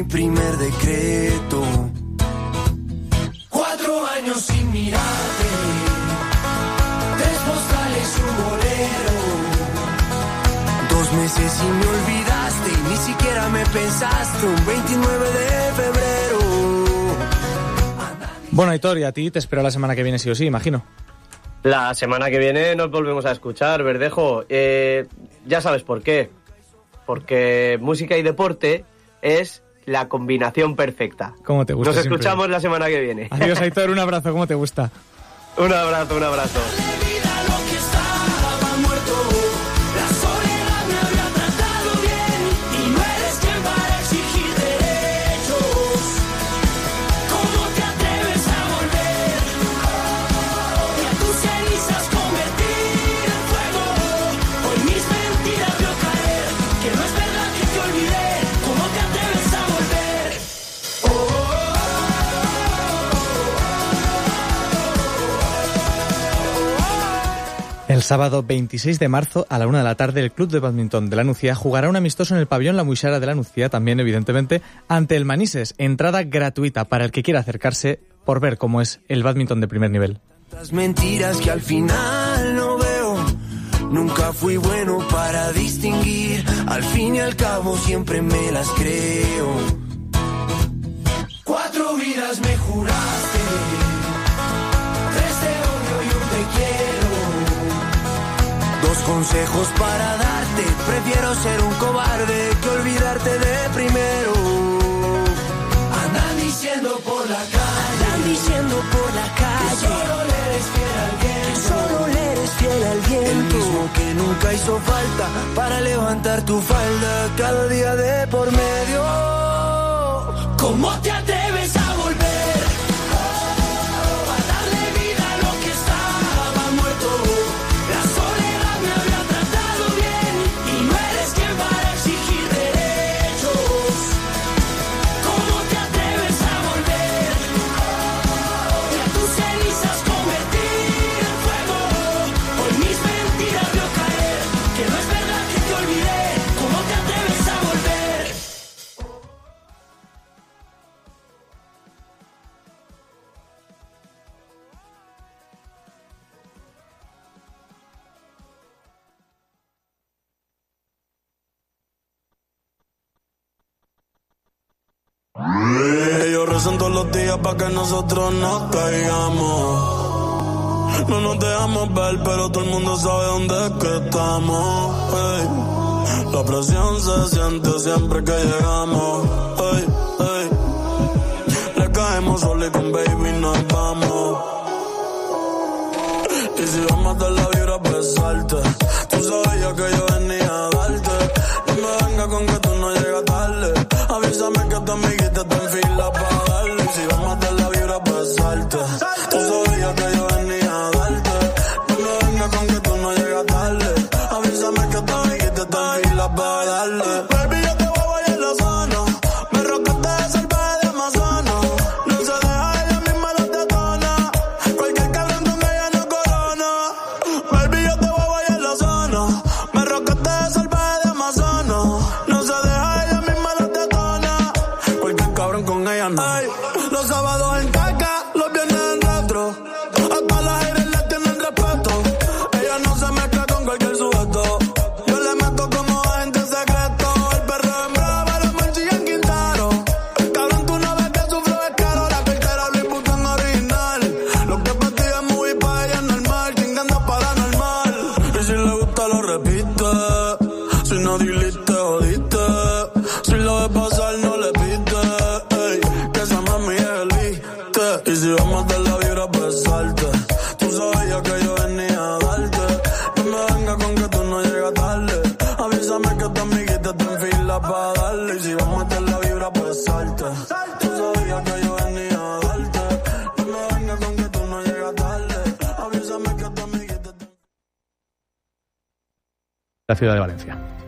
mi primer decreto. 4 años sin mirarte, 3 postales y un bolero. 2 meses y me olvidaste y ni siquiera me pensaste. Un 29 de febrero. Bueno, Aitor, y a ti te espero la semana que viene sí o sí, imagino. La semana que viene nos volvemos a escuchar, Verdejo. Ya sabes por qué. Porque música y deporte es la combinación perfecta. ¿Cómo te gusta? Nos siempre. Escuchamos la semana que viene. Adiós, Aitor, un abrazo, ¿cómo te gusta? Un abrazo, un abrazo. El sábado 26 de marzo a la 1 de la tarde el Club de Bádminton de la Nucía jugará un amistoso en el pabellón La Muixara de la Nucía, también evidentemente, ante el Manises. Entrada gratuita para el que quiera acercarse por ver cómo es el bádminton de primer nivel. Las mentiras que al final no veo, nunca fui bueno para distinguir, al fin y al cabo siempre me las creo. 4 vidas me juraste, 3 te odio y 1 te quiero. 2 consejos para darte, prefiero ser un cobarde que olvidarte de primero. Andan diciendo por la calle, que solo le eres fiel al viento, solo le eres fiel al viento. El mismo que nunca hizo falta para levantar tu falda cada día de por medio. ¿Cómo te atreves a volver? Ellos rezan todos los días para que nosotros no caigamos. No nos dejamos ver, pero todo el mundo sabe dónde es que estamos. Ey. La presión se siente siempre que llegamos. Ey, ey. Le caemos solo y con baby nos vamos. Y si vamos a dar la vibra, pues salte. Tú sabías que yo venía a darte. No me venga con que tú no llegas tarde. Avísame que tu amiguita está en fila para darle. Y si vamos a dar la vibra, pues salte. Tú sabías que yo venía a darte. No me venga con que tú no llegas tarde. Avísame que tu amiguita está en fila para darle. Baby, yo te voy a bailar la zona. Me rocaste de salvaje de Amazonas. No se deja, ella misma la detona. Cualquier cabrón con ella no corona. Baby, yo te voy a bailar la zona. Me rocaste de salvaje de Amazonas. No se deja, ella misma la detona. Cualquier cabrón con ella no. Ay, los sábados en caca, los viernes en retro. Hasta las aires le tienen respeto. Ella no se mezcla con cualquier sujeto. Yo le meto como agente secreto. El perro en brava, los manchillas en Quintaro. Cabrón, tú no ves que su flow es caro. La cartera Louis Vuitton original. Lo que para ti es muy pa' ella es normal. Chingando paranormal. Y si le gusta lo repite. Si no diliste, jodiste. Si lo ves pasar, no le pite. Ey, que esa mami es elite. Y si vamos a dar la vibra, pues salte. Tú sabías que yo venía a darte. No me venga con que tú no llegas tarde. Avísame que tu amiguita está en fila para darle. Y si vamos a dar la vibra, pues salte. Tú sabías que yo venía a darte. No me venga con que tú no llegas tarde. Avísame que tu amiguita está en... La ciudad de Valencia.